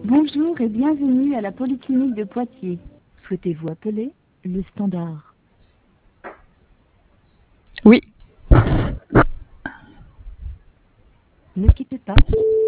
Bonjour et bienvenue à la Polyclinique de Poitiers. Souhaitez-vous appeler le standard? Oui. Ne quittez pas.